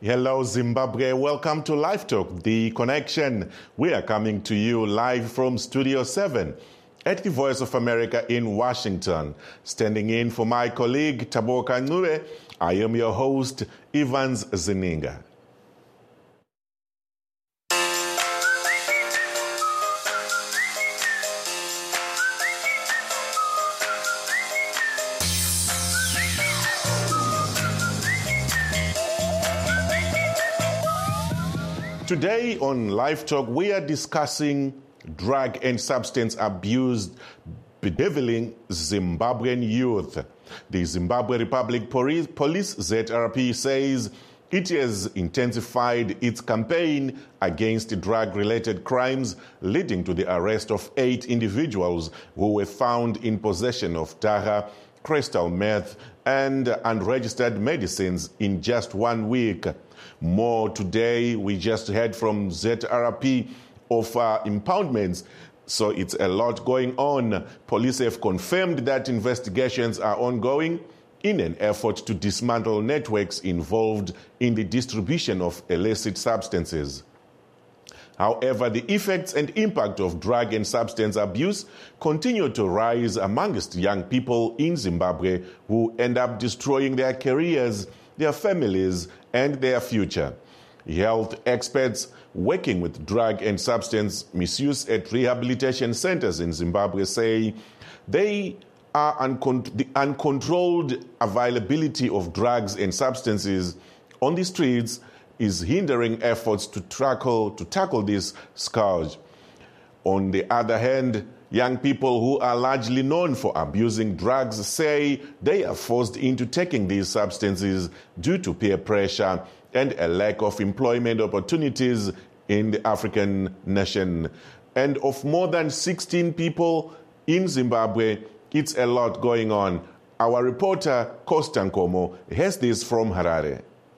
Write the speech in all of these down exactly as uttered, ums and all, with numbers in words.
Hello, Zimbabwe. Welcome to Live Talk, The Connection. We are coming to you live from Studio seven at the Voice of America in Washington. Standing in for my colleague, Taboka Ncube, I am your host, Evans Zininga. Today on Live Talk, we are discussing drug and substance abuse bedeviling Zimbabwean youth. The Zimbabwe Republic Police, Z R P, says it has intensified its campaign against drug-related crimes, leading to the arrest of eight individuals who were found in possession of dagga, crystal meth, and unregistered medicines in just one week. More today, we just heard from Z R P of uh, impoundments, so it's a lot going on. Police have confirmed that investigations are ongoing in an effort to dismantle networks involved in the distribution of illicit substances. However, the effects and impact of drug and substance abuse continue to rise amongst young people in Zimbabwe who end up destroying their careers, their families, and their future. Health experts working with drug and substance misuse at rehabilitation centers in Zimbabwe say they are uncon- the uncontrolled availability of drugs and substances on the streets is hindering efforts to tackle, to tackle this scourge. On the other hand, young people who are largely known for abusing drugs say they are forced into taking these substances due to peer pressure and a lack of employment opportunities in the African nation. And of more than sixteen people in Zimbabwe, it's a lot going on. Our reporter, Costa Nkomo, has this from Harare.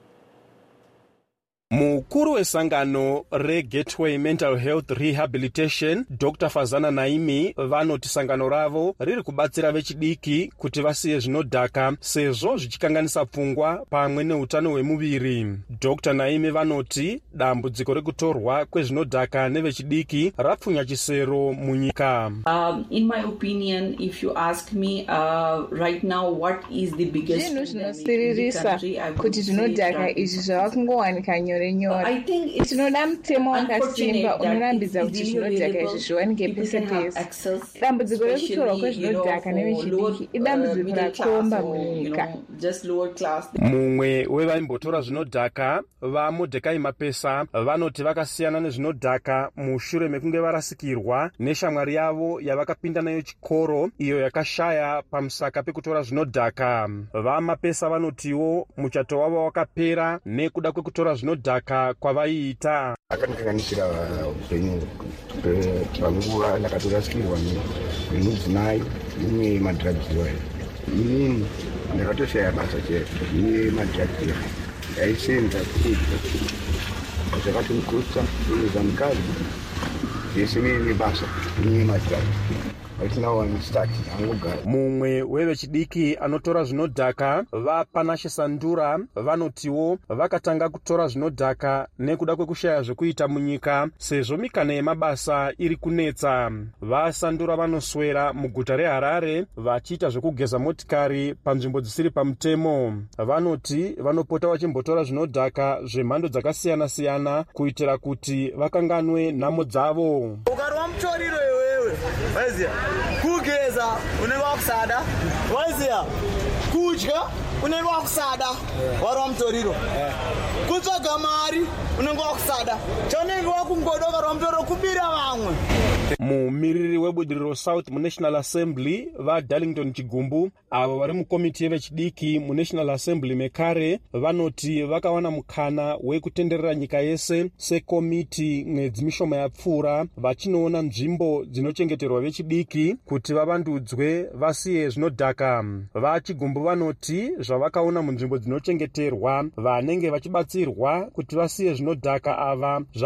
Mukuru wesangano reGateway Mental Health Rehabilitation, Doctor Fazana Naimi, vanoti sangano ravo riri kubatsira vechidiki kuti vasiye zvinodhaka sezvo zvichikanganisa pfungwa pamwe neutano hwemuviri. Doctor Naimi vanoti dambudziko rekutorwa kwezvinodhaka nevechidiki rapfunya chisero munyika. Um, in my opinion, if you ask me uh, right now what is the biggest pandemic in the country, I would say drug. I think it's unfortunate that it's easily available. People can have access, especially, you know, for lower uh, middle class or, you know, just lower class. Mumwe wevaimbotora zvinodhaka vaMordecai Mapesa vanoti vakasiyana nezvinodhaka mushure mekunge varasikirwa neshamwari yavo yavakapinda nayo chikoro iyo yakashaya pamusaka pekutora zvinodhaka. VaMapesa vanotiwo muchato wavo wakapera nekuda kwekutora zvinodhaka kwavaiita. Akandikanganisira upenyu panguva ndakatorasikirwa nemudzimai nemadhiragiwa. Inini ndakatoshaya basa chete nemadhiragiwa. Ndaisenza kuti zvakatomukutsa kuuza mukadzi zvese nebasa nemadhiragiwa. Mumwe wevechidiki anotora zvinodhaka vaPanashe Sandura vanotiwo vakatanga kutora zvinodhaka nekuda kwekushaya zvekuita munyika sezvo mikana yemabasa iri kunetsa. VaSandura vanoswera muguta reHarare vachiita zvekugeza motikari panzvimbo dzisiri pamutemo. Vanoti vanopota vachimbotora zvinodhaka zvemhando dzakasiyana siyana kuitira kuti vakanganwe nhamo dzavo. Waizia kugeza unenge wakusada, waizia kudya unenge wakusada wari wamutoriro, kutsvaga mari unenge wakusada, chaunenge wakungoda wari wamutoriro kubira vamwe. Mumiriri webudiriro South muNational Assembly vaDarlington Chigumbu avo vari mukomiti yevechidiki muNational Assembly mekare vanoti vakawana mukana wekutenderera nyika yese sekomiti mwedzi mishoma yapfuura vachinoona nzvimbo dzinochengeterwa vechidiki kuti vavandudzwe vasiye zvinodhaka. VaChigumbu vanoti zvavakaona munzvimbo dzinochengeterwa vanenge vachibatsirwa kuti vasiye zvinodhaka ava zvakavaomesa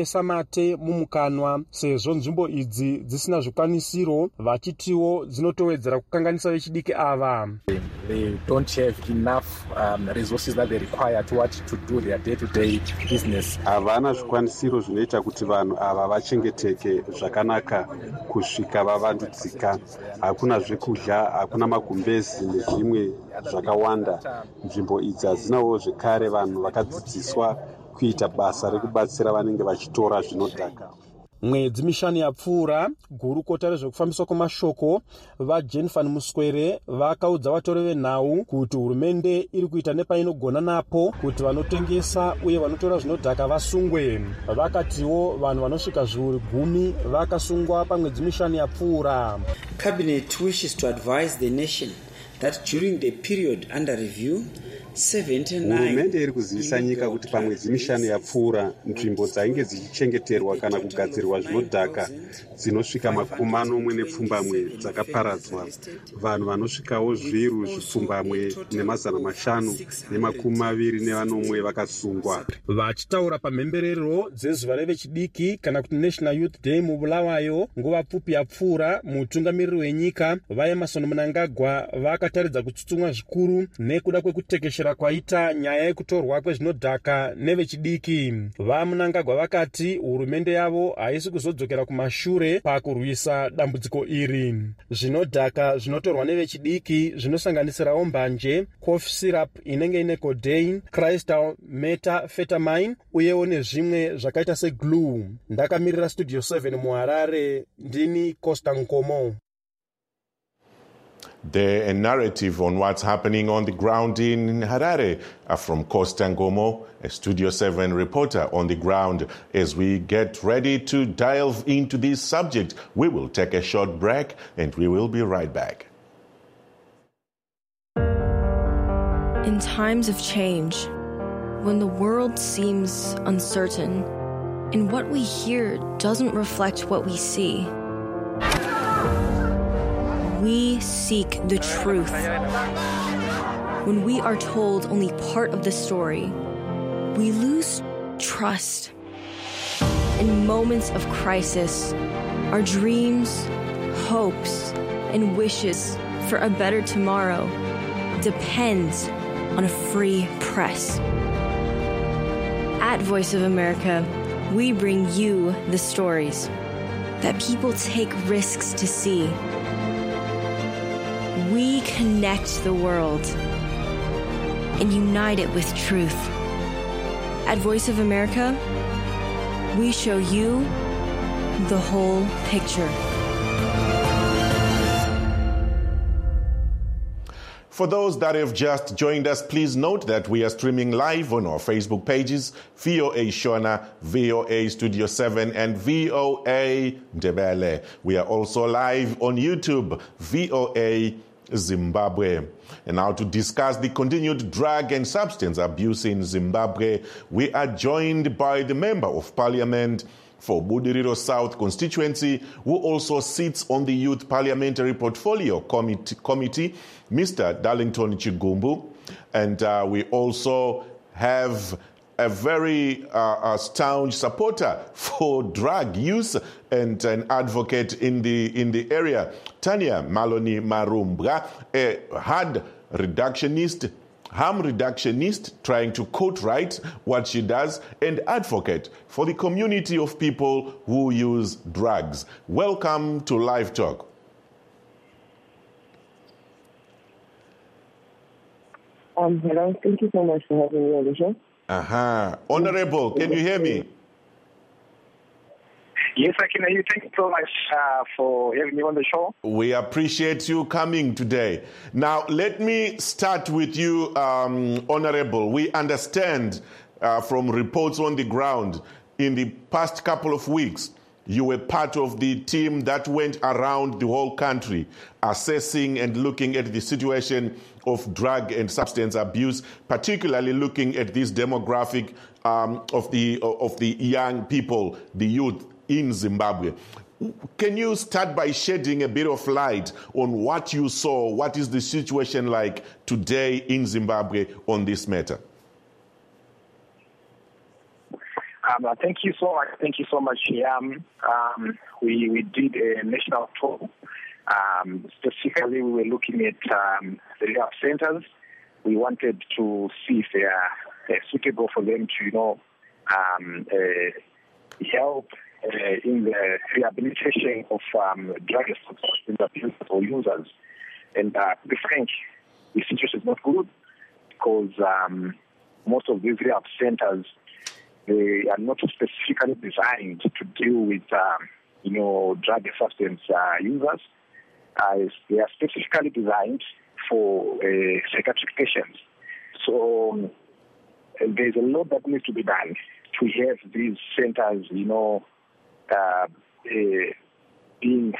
vanotengesa mate mumukanwa sezvo nzvimbo idzi dzisina zvikwanisiro, vachitiwo dzinotowedzera kukanganisa vechidiki ava. They don't have enough um, resources that they require to what to do their day-to-day business. Havana zvikwanisiro zvinoita kuti vanhu ava vachengeteke zvakanaka kusvika vavandudzika. Hakuna zvekudya, hakuna magumbezi nezvimwe zvakawanda. Nzvimbo idzi hadzinawo zvekare vanhu vakadzidziswa kuita basa rekubatsira vanenge vachitora zvinodhaka. Mwedzi mishanu yapfuura, gurukota rezvekufambiswa kwamashoko vaJane van Muswere vakaudza vatori venhau kuti hurumende iri kuita nepainogona napo kuti vanotengesa uye vanotora zvinodhaka vasungwe. Vakatiwo vanhu vanosvika zviuru gumi vakasungwa pamwedzi mishanu yapfuura. Cabinet wishes to advise the nation that during the period under review, hurumende iri kuzivisa nyika kuti pamwedzi mishanu yapfuura nzvimbo dzainge dzichichengeterwa kana kugadzirwa zvinodhaka dzinosvika makumi manomwe nepfumbamwe dzakaparadzwa. Vanhu vanosvikawo zviru zvipfumbamwe nemazana mashanu nemakumi maviri nevanomwe vakasungwa. Vachitaura pamhemberero dzezuva revechidiki kana kuti National Youth Day mubulawayo nguva pfupi yapfuura, mutungamiriri wenyika vaEmmerson Mnangagwa vakataridza kutsutsumwa zvikuru nekuda kwekutekeshera kwaita nyaya yekutorwa kwezvinodhaka nevechidiki. VaMnangagwa vakati hurumende yavo haisi kuzodzokera kumashure pakurwisa dambudziko iri. Zvinodhaka zvinotorwa nevechidiki zvinosanganisirawo mbanje, cough syrup inenge ine codeine, crystal methamphetamine uyewo nezvimwe zvakaita seglue. Ndakamirira Studio seven muHarare, ndini Costa Nkomo. The narrative on what's happening on the ground in Harare are from Costa Nkomo, a Studio seven reporter on the ground. As we get ready to delve into this subject, we will take a short break and we will be right back. In times of change, when the world seems uncertain and what we hear doesn't reflect what we see, we seek the truth. When we are told only part of the story, we lose trust. In moments of crisis, our dreams, hopes, and wishes for a better tomorrow depend on a free press. At Voice of America, we bring you the stories that people take risks to see. We connect the world and unite it with truth. At Voice of America, we show you the whole picture. For those that have just joined us, please note that we are streaming live on our Facebook pages, V O A Shona, V O A Studio seven, and V O A Ndebele. We are also live on YouTube, V O A Zimbabwe. And now to discuss the continued drug and substance abuse in Zimbabwe, we are joined by the Member of Parliament for Budiriro South constituency, who also sits on the Youth Parliamentary Portfolio Committee, committee Mister Darlington Chigumbu. And uh, we also have a very uh, a staunch supporter for drug use and an advocate in the in the area, Tanya Maloney Marumbra, a hard reductionist, harm reductionist, trying to quote right what she does, and advocate for the community of people who use drugs. Welcome to Live Talk. Um, hello, thank you so much for having me on the show. Uh-huh. Honorable, can you hear me? Yes, I can hear you. Thank you so much uh, for having me on the show. We appreciate you coming today. Now, let me start with you, um, Honorable. We understand uh, from reports on the ground in the past couple of weeks, you were part of the team that went around the whole country assessing and looking at the situation of drug and substance abuse, particularly looking at this demographic um, of the of the young people, the youth in Zimbabwe. Can you start by shedding a bit of light on what you saw? What is the situation like today in Zimbabwe on this matter? Um, uh, thank you so much. Thank you so much, Yam. Um, we, we did a national tour. Um, specifically, we were looking at um, the rehab centers. We wanted to see if they are uh, suitable for them to, you know, um, uh, help uh, in the rehabilitation of um, drug substance abusers or users. And uh, to be frank, the situation is not good because um, most of these rehab centers, they are not specifically designed to deal with, um, you know, drug and substance uh, users. Uh, they are specifically designed for uh, psychiatric patients. So um, there's a lot that needs to be done to have these centers, you know, uh, uh, being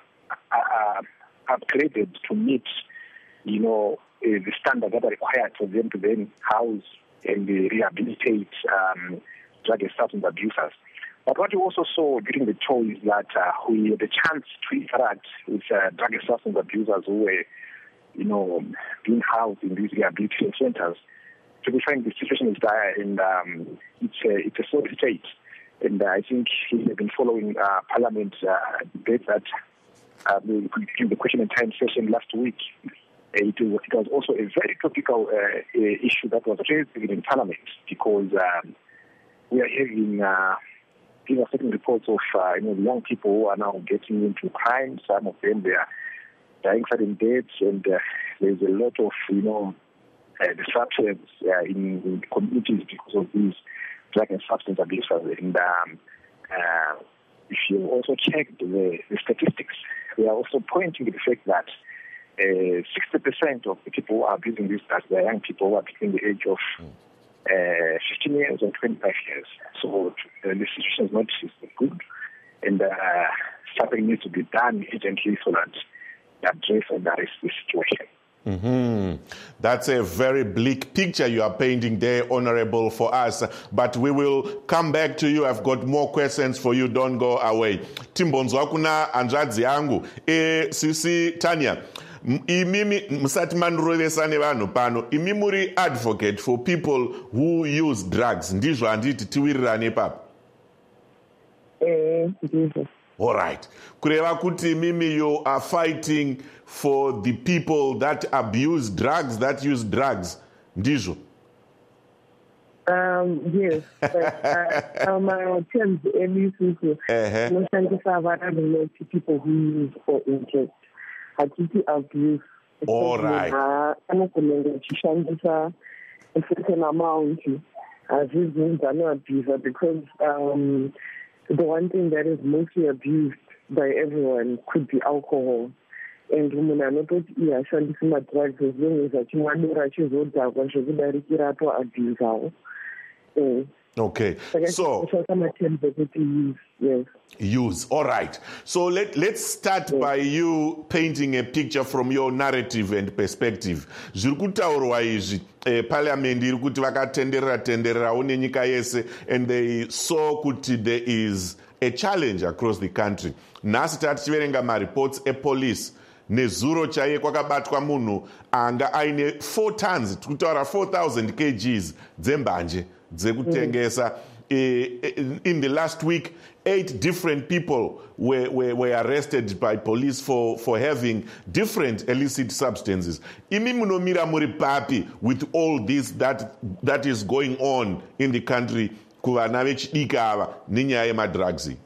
uh, upgraded to meet, you know, uh, the standards that are required for them to then house and uh, rehabilitate um, drug and substance abusers. But what we also saw during the tour is that uh, we had a chance to interact with uh, drug and substance abusers who were, you know, being housed in these rehabilitation centers. To be frank, the situation is dire, and um, it's a it's a sore state. And uh, I think we have been following uh, Parliament uh, debate that uh, during the question and time session last week. It was, it was also a very topical uh, issue that was raised in Parliament because um, we are having uh, you know, certain reports of uh, you know, the young people who are now getting into crime. Some of them, they are dying sudden deaths, and uh, there's a lot of, you know, uh, disruptions uh, in, in communities because of these drug and substance abusers. And um, uh, if you also check the, the statistics, they are also pointing to the fact that uh, sixty percent of the people who are abusing these drugs, they are young people who are between the age of uh, fifteen years and twenty-five years. So uh, the situation is not, is not good, and uh, something needs to be done urgently so that address and arrest the situation. Mm-hmm. That's a very bleak picture you are painting there, Honorable, for us. But we will come back to you. I've got more questions for you. Don't go away. Timbonzwa kuna anzvadzi yangu. E, Sisi Tanya, imimi musati manrovesane vanhu pano, imi muri advocate for people who use drugs. Ndizvo handiti tiwirirane papo. Eh, ndizvo. All right. Kureva kuti mimi, you are fighting for the people that abuse drugs, that use drugs. Ndizvo. Um, yes, but uh, um, my attempt early to noshandisa vana people who use for interest. Hatiti abuse. All right. Anokulenga chishandisa a certain amount as this means I'm not abuser because um, the one thing that is mostly abused by everyone could be alcohol. And when I noticed yeah, shandisa my drugs as long as I can wonder chizodha when should to abuse our. Okay, so yes. Use. All right. So let let's start yes. by you painting a picture from your narrative and perspective. Zviri kutaurwa izvi parliament iri kuti vakatenderera tendererawo nenyika yese, and they saw kuti there is a challenge across the country. Nhasi tati tiverenga mareports epolice nezuro chaiye kwakabatwa munhu anga aine four tons, tikutaura four thousand kgs dzembanje dzekutengesa. Mm. In the last week, eight different people were, were, were arrested by police for, for having different illicit substances. Imi munomira muri papi with all this that, that is going on in the country kuvana vechidiki ava nenyaya yemadrugs.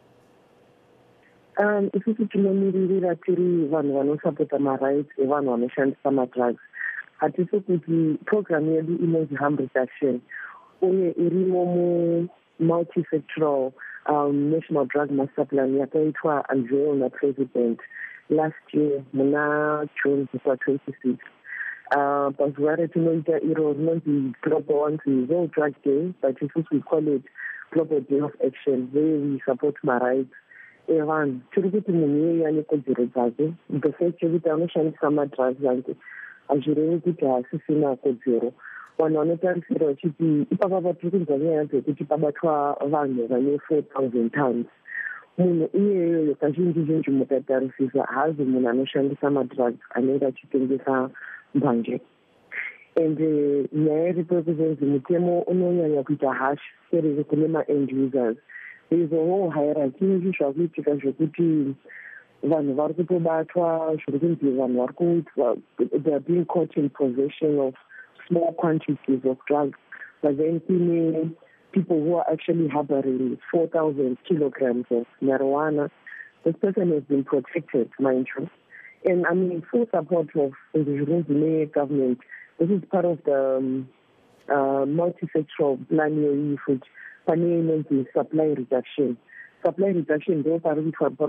Um, isusu tinomiririra tiri vanhu vanosapota marights evanhu vanoshandisa madrugs. Hatisi kuti program yedu inonzi harm reduction uye irimo mu multi-sectoral um, national drug master plan yakaitwa unveil na president last year muna June twenty-six. Uh, pazuva retinoita iro rinonzi global wanzi World Drug Day, but isusu we call it Global Day of Action, where we support marights evanhu. Tiri kuti munhu iyeye ane kodzero dzake, the fact yekuti anoshandisa madrugs ange hazvirevi kuti hasisina kodzero. Vanhu vanotarisira vachiti ipapa tiri kunzwa nyaya dzekuti pabatwa vanhu vane four thousand tons. Munhu iyeyoyo kazhinji zhinji mukatarisisa hazi munhu anoshandisa madrugs anenge achitengesa mbanje. and nyaya iripo yekuzonzi mutemo unonyanya kuita hash serere kune ma-end users. There is a whole hierarchy izvi zvakuitika zvekuti vanhu vari kutobatwa zviri kunzi vanhu vari kuitwa, they are being caught in possession of small quantities of drugs, but then kune people who are actually harboring four thousand kilograms of marijuana. This person has been protected, mind you. And I mean, full support of the government. This is part of the um, uh, multi-sectoral plan which the supply reduction. Supply reduction, they are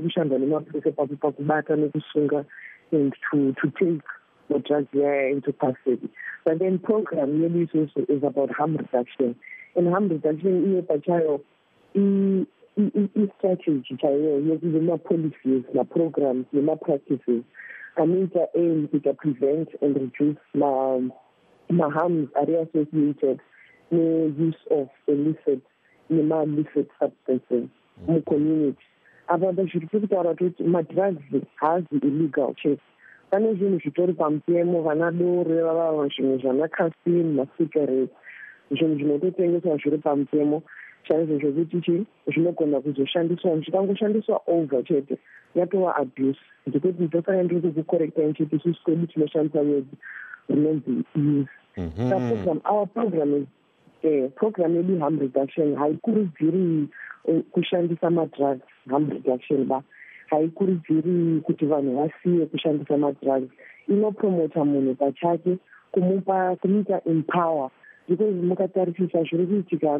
and to, to take the drugs there into custody. But then program really is also is about harm reduction. And harm reduction is a child i-strategy chayo yokuzima policies na-programs nema-practices anita aim to prevent and reduce ma, ma harms are associated ne-use of illicit nema-illicit substances mu-community. Abantu zviri kutaura kuti madrugs haazi illegal chete. Pane zvinhu zvitori pamutemo, vana doro vava zvimwe zvana-caffeine, ma-cigarettes, zvinhu zvinototengeswa zviri pamutemo chaizvo zvokuti chi zvinogona kuzoshandiswa zvikangoshandiswa over chete yatova abuse. Ndikuti ndofana ndiri kukukorekta nchiti isusu kwedu tinoshandisa word rinonzi use. Program, our program is eh, program yedu harm reduction haikurudziri kushandisa madrugs harm reduction ba haikurudziri kuti vanhu vasiye kushandisa madrugs. Inopromota munhu pachake kumupa kumuita empower because mukatarisisa zviri kuitika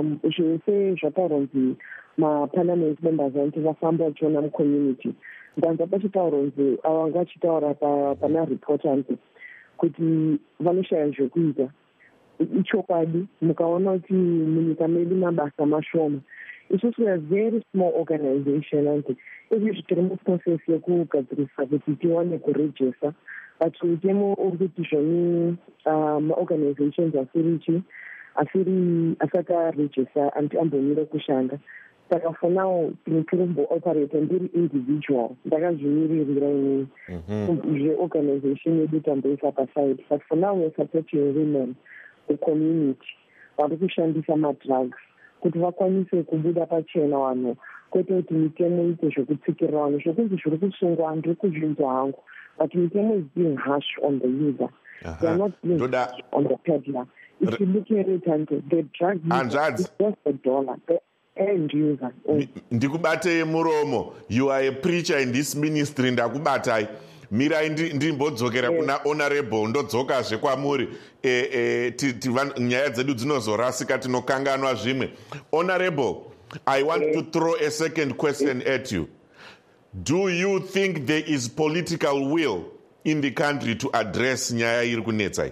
zvese zvataurwa kunzi ma-parliament members vanti vafamba vachiona mucommunity ndanza pachitaurwa kunzi ava vanga vachitaura pana report anti kuti vanoshaya zvekuita. Ichokwadi mukaona kuti munyika medu mabasa mashoma. Isusu we are a very small organization anti izvi zvitiri muprocess yekugadzirisa kuti tiwane kuregister but utemo uri kuti zvoni ma-organizations asiri chi asiri asati aregister anti ambomire kushanda. Saka for now tiri kumbo-operate ndiri individual ndakazvimiririra ini zveorganization yedu tamboisa paside, but for now we are supporting women community vari kushandisa madrugs kuti vakwanise kubuda pachena vanhu kwete kuti mitemo ite zvekutsikirira vanhu zvokunzi zviri kusungwa ndiri kuzvinzwa hangu, but mitemo is being harsh on the user. They are not being harsh on the peddler. If you look at it and the drug user is just a dollar, the end user. Ndikubatei muromo, you are a preacher in this ministry, ndakubatai. Mirai ndimbodzokera kuna honorable ndodzokazve kwamuri nyaya dzedu dzinozorasika tinokanganwa zvimwe. Honorable, I want to throw a second question at you. Do you think there is political will in the country to address nyaya iri kunetsa?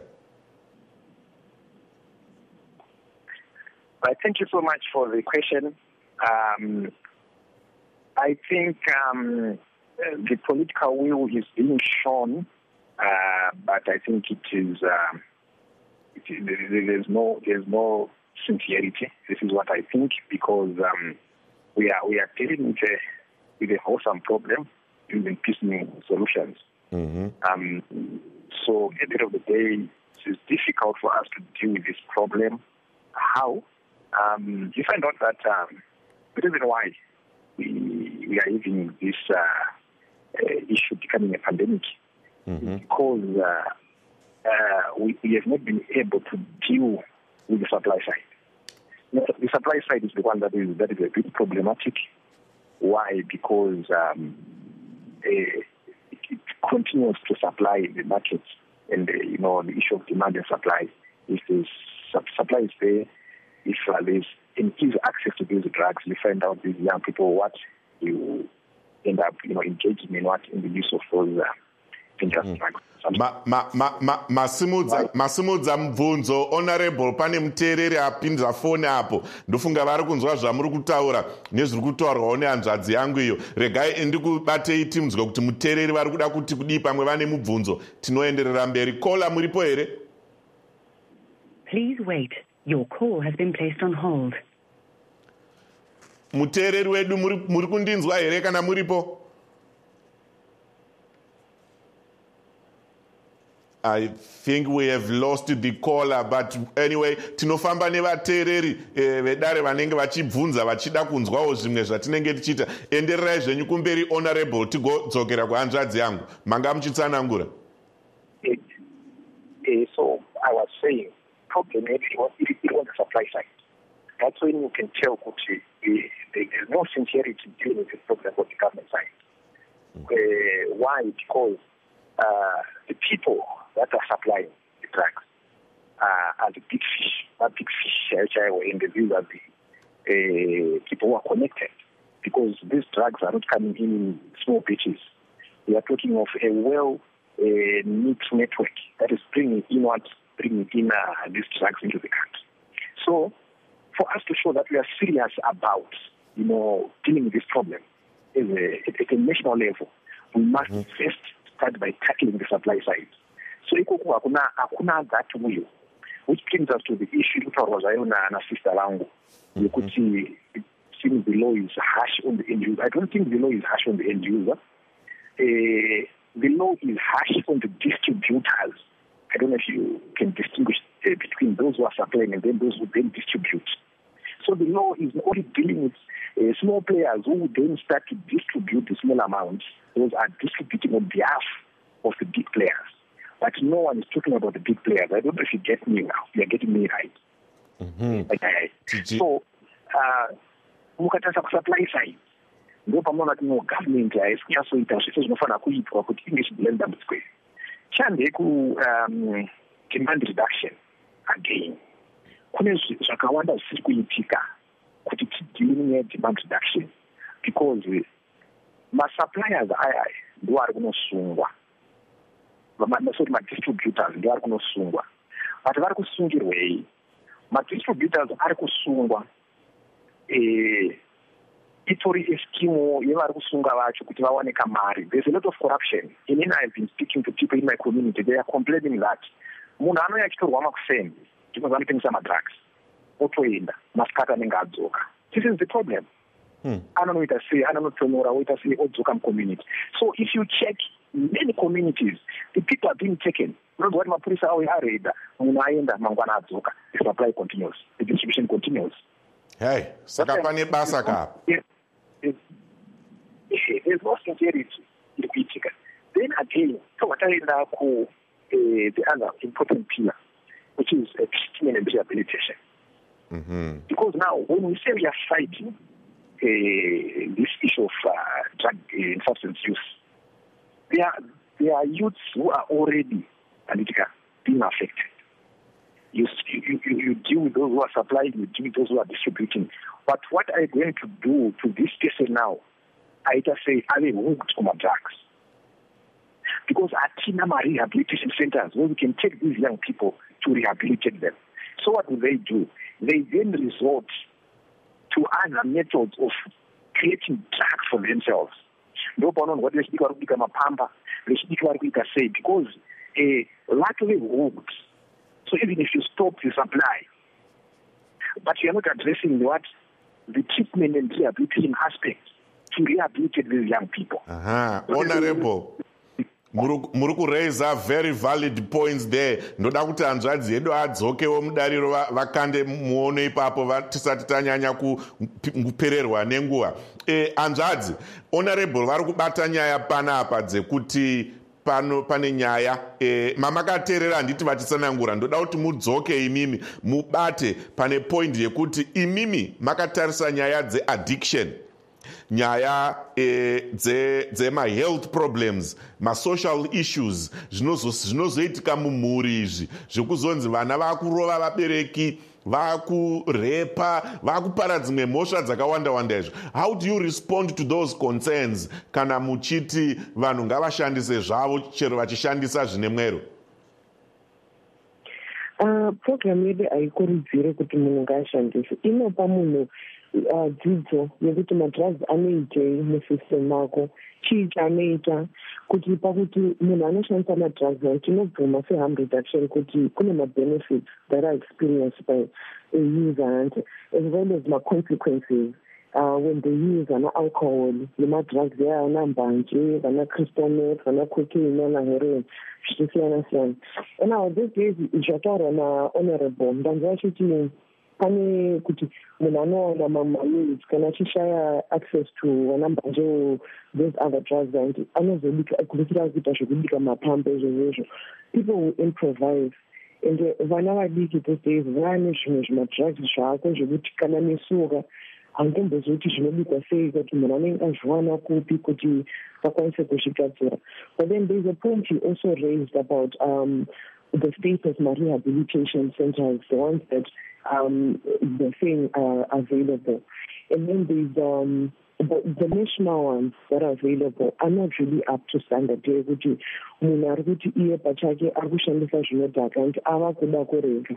Thank you so much for the question. Um, I think um, the political will is being shown, uh, but I think it is, uh, it is there's no there's no sincerity. This is what I think, because um, we are we are dealing with a with a wholesome problem using piecemeal solutions. Mm-hmm. Um, so at the end of the day, it's difficult for us to deal with this problem. How? Um, you find out that um, the reason why we we are having this. Uh, Uh, issue becoming a pandemic mm-hmm. because uh, uh, we, we have not been able to deal with the supply side. The supply side is the one that is that is a bit problematic. Why? Because um, uh, it, it continues to supply the market, and uh, you know the issue of demand and supply. If the supply is there, if uh, there's an easy access to these drugs, you find out these young people what you. End up, you know, engaging in what in the use of those uh, dangerous drugs. Masimudza mubvunzo, honorable, pane muteereri apinza foni apo. Ndofunga vari kunzwa zvamuri kutaura nezviri kutaurwawo nehanzvadzi yangu iyo. Regai ndikubatei timunzwe kuti muteereri vari kuda kuti kudii pamwe vane mubvunzo. Tinoenderera mberi. Kola muripo here? Please wait. Your call has been placed on hold. Muteereri wedu muri kundinzwa here kana muripo? I think we have lost the caller, but anyway, tinofamba nevateereri eh, vedare vanenge vachibvunza vachida kunzwawo zvimwe zvatinenge tichiita. Endererai zvenyu kumberi honorable tigodzokera kuhanzvadzi yangu. Manga muchitsanangura. So I was saying, problem maybe it was, it was the supply side. That's when you can tell that there is no sincerity dealing with this problem on the government side. Mm-hmm. Uh, why? Because uh, the people that are supplying the drugs uh, are the big fish, not big fish, in the view that the uh, people who are connected. Because these drugs are not coming in in small batches. We are talking of a well uh, knit network that is bringing inward, bringing in uh, these drugs into the country. So, for us to show that we are serious about, you know, dealing with this problem at a, at a national level, we must mm-hmm. first start by tackling the supply side. So, hakuna hakuna that will, which brings us to the issue which was na sister langu. You could see it seems the law is harsh on the end user. I don't think the law is harsh on the end user. Uh, the law is harsh on the distributors. I don't know if you can distinguish uh, between those who are supplying and then those who then distribute. So the law is only dealing with uh, small players who then start to distribute the small amounts. Those are distributing on behalf of the big players. But no one is talking about the big players. I don't know if you get me now. You are getting me right. Mm-hmm. Okay. So, mukatasa uh, supply side. Ndo pamoja na government yaisikiasoita zvese zvinofana kuitwa kuti inge chiblend dambudziko. Chande ku um, demand reduction again. Kune zvakawanda zvisiri kuitika kuti tidini demand reduction because ma-suppliers aya ndo ari kunosungwa. Masoti ma-distributors ndo ari kunosungwa. But vari kusungirwei? Ma-distributors ari kusungwa eh, itori eskimo yevari kusunga vacho kuti vawane kamari. There's a lot of corruption. And then I've been speaking to people in my community. They are complaining that munhu anouya achitorwa makuseni ndipo vanotengesa madrugs otoenda masikati anenge adzoka. This is the problem. Hmm. Anonoita sei, anonotonyora oita sei odzoka mucommunity. So if you check many communities, the people are being taken. Unonzwa kuti mapurisa awo areda, munhu aenda mangwana adzoka. The supply continues. The distribution continues. Hey, saka pane basa ka. There's no sincerity in the critical. Then again, so what I like to the other important pillar, which is uh, treatment and rehabilitation. Mm-hmm. Because now, when we say we are fighting uh, this issue of uh, drug and substance use, there are, there are youths who are already being affected. You, you, you deal with those who are supplying, you deal with those who are distributing. But what are you going to do to this person now? I just say, are they hooked on drugs? Because at Tinama rehabilitation centers, where we can take these young people to rehabilitate them. So what do they do? They then resort to other methods of creating drugs for themselves. No one what they speak about become a pamba, they speak about we can say, because a lot of them hooked. So even if you stop the supply, but you are not addressing what the treatment and rehabilitation aspects to rehabilitate these young people. Uh-huh. Honorable, muri kuraisa very valid points there. Ndoda kuti hanzvadzi yedu adzokewo mudariro vakande muone ipapo tisati tanyanya kupererwa nenguva. Eh, hanzvadzi, honorable vari kubata nyaya panapa dzekuti pano pane nyaya e, mamakateerera handiti vachitsanangura. Ndoda kuti mudzoke imimi mubate pane point yekuti imimi makatarisa nyaya dzeaddiction, nyaya e, dzema-health problems, ma-social issues zvinozoitika mumhuri izvi zvekuzonzi vana vakurova vabereki, vakurepa, vakupara dzimwe mhosva dzakawanda-wanda izvo. How do you respond to those concerns kana muchiti vanhu ngavashandise zvavo chero vachishandisa zvine mwero? Uh, program yedu haikurudzire kuti munhu ngaashandise. Inopa munhu uh, dzidzo yekuti madrugs anoitei musystem mako, chii chaanoita, kuti pakuti munhu anoshandisa madrugs tinobvuma se-harm reduction kuti kune ma-benefits that are experienced by a user and as well as ma-consequences uh, when they use an alcohol, the drugs there are nambanje, vana crystal meth, vana cocaine, vana heroin, zvichasiyana siyana. And now these days zvataurwa nahonorable ndanzwa achiti pane kuti munhu anowana mamanews kana achishaya access to vana mbanje those other drugs and anozobika kuvikira kuita zvekubika mapambe izvozvo. People will improvise. And vana vadiki these days vane zvimwe zvimadrugs zvako zvekuti kana nesuka handimbozoti zvinobikwa sei kuti munhu anenge azviwana kupi kuti vakwanise kuzvigadzira. But then there's a point you also raised about um, the state of my rehabilitation centers, the ones that um, they're saying are available. And then there's um, the, the national ones that are available are not really up to standard. Kuti munhu ari kuti iye pachake ari kushandisa zvinodhaka and ava kuda kurega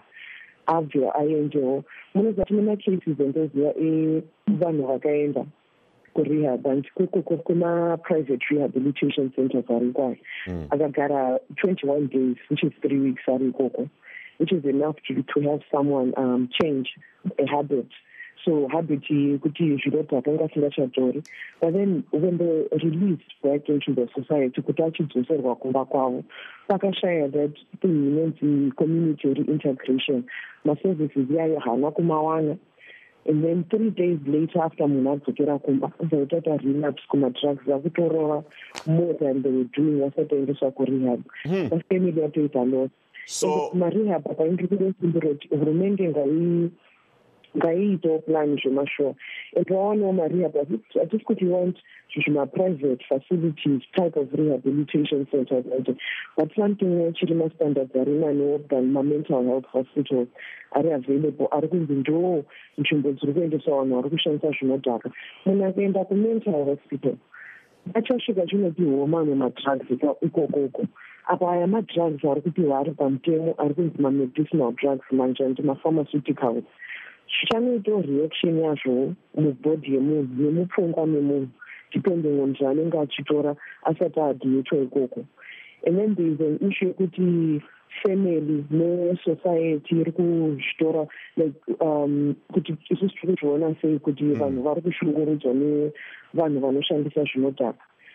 abve aendewo. Munozati muna cases endoziva vanhu vakaenda kurehab and kuma-private rehabilitation centers ari kwayo akagara twenty-one days, which is three weeks ari ikoko, which is enough to, to have someone um, change a habit. So habit kuti zvinodhaka ngasingachatori. But then when they're released back into the society kuti achidzoserwa kumba kwavo pakashaya that thing inonzi community reintegration, maservices yayo hana kumawana. And then three days later after munhu adzokera kumba vaitata relapse kumadrugs akutorova more than they were doing vasatoendeswa kurehab. The family yatoita loss. So marehab apaindiri kudesimbiro kuti hurumende ngai ngaiitawo plan zvemashowa and vaonawo marehab hatisi kuti want zvima-private facilities type of rehabilitation centers but something chiri mastandards ari nanewo than ma-mental health hospitals ari available ari kunzi ndo nzvimbo dziri kuendesa vanhu vari kushandisa zvinodhaka. Munhu akaenda ku-mental hospital achasvika chinopiwa mamwe madrugs ikokoko. Apa aya madrugs ari kupiwa ari pamutemo ari kunzi ma-medicinal drugs manje and ma-pharmaceuticals. Zvichanoitawo reaction yazvo mubhodhi yemunhu nemupfungwa memunhu depending on zvaanenge achitora asati adhiyetwa ikoko. And then there is an issue yekuti family nesociety iri kuzvitora like um, kuti isusu tiri kuzviona sei kuti vanhu vari kushungurudzwa nevanhu vanoshandisa zvinodhaka.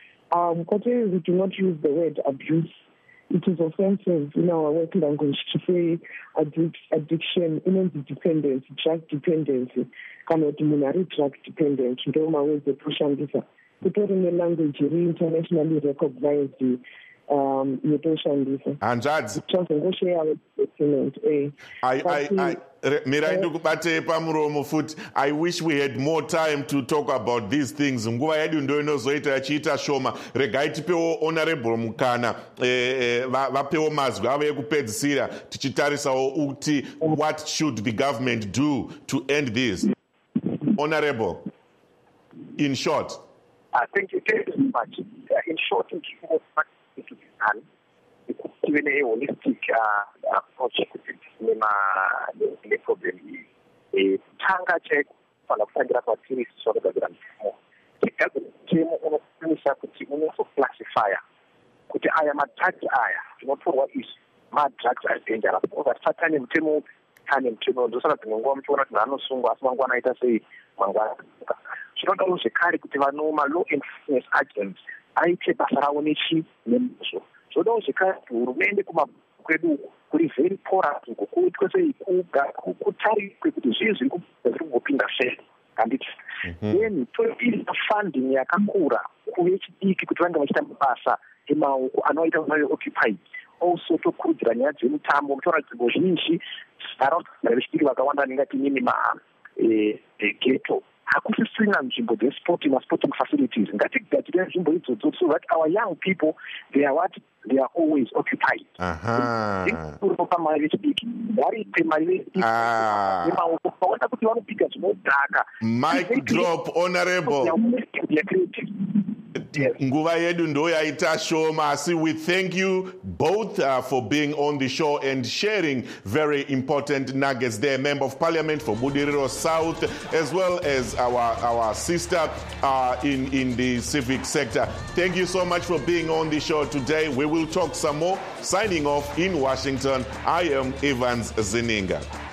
Um, Kwatiri, we do not use the word abuse. It is offensive in our work language to say addic- addiction, inonzi dependency, drug dependency, kana kuti munhu ari drug dependent, ndo mawedzi ekushandisa. Kutori nelanguage iri internationally recognized um, yetoshandisa. Hanzvadzi. Tozongosheya document, eh. I, I, I, Mirai ndikubate pamuromo futi. I wish we had more time to talk about these things. Nguva yedu ndo inozoita yachiita shoma. Regai tipewo honorable mukana eh, vapewo mazwi ave ekupedzisira tichitarisawo uti what should the government do to end this. Honorable, in short. Uh, thank you very much. Uh, in short, in what needs to be done, even a holistic uh, approach to the problem is tanga check for the federal authorities sort of the mfumo. Mfumo unokunisha kuti unoso classifier kuti aya madrugs aya tinotorwa izvi madrugs are dangerous. Over satani mtemo kane mtemo ndosaka tinongwa mtona kuti anosungwa asi mangwana aita sei mangwana. Zvinodawo zvekare kuti vanoma law enforcement agents aite basa ravo nechi nemazvo. Zvodawo zvekare kuti hurumende kumakwedu kuri very porous kuitwe sei kutarikwe kuti zvii zviri kungopinda sei handiti. Then toisa funding yakakura kuvechidiki kuti vange vachiita mabasa emaoko anoita vayo occupied. Also tokurudzira nyaya dzemutambo mutora nzvimbo zhinji nharaunda vechidiki vakawanda vanengati nini maghetto hakusisina nzvimbo dzesporting masporting facilities. Ngatigadzire nzvimbo idzodzo so that our young people they are what they are always occupied. Pamari vechidiki varipe mari vechidiki emaoko vaona kuti vanopika zvinodhaka. Mic drop, honorable. Nguva yedu ndo yaita shoma. Asi we thank you both uh, for being on the show and sharing very important nuggets there. Member of Parliament for Budiriro South, as well as our our sister uh, in in the civic sector. Thank you so much for being on the show today. We will talk some more. Signing off in Washington, I am Evans Zeninga.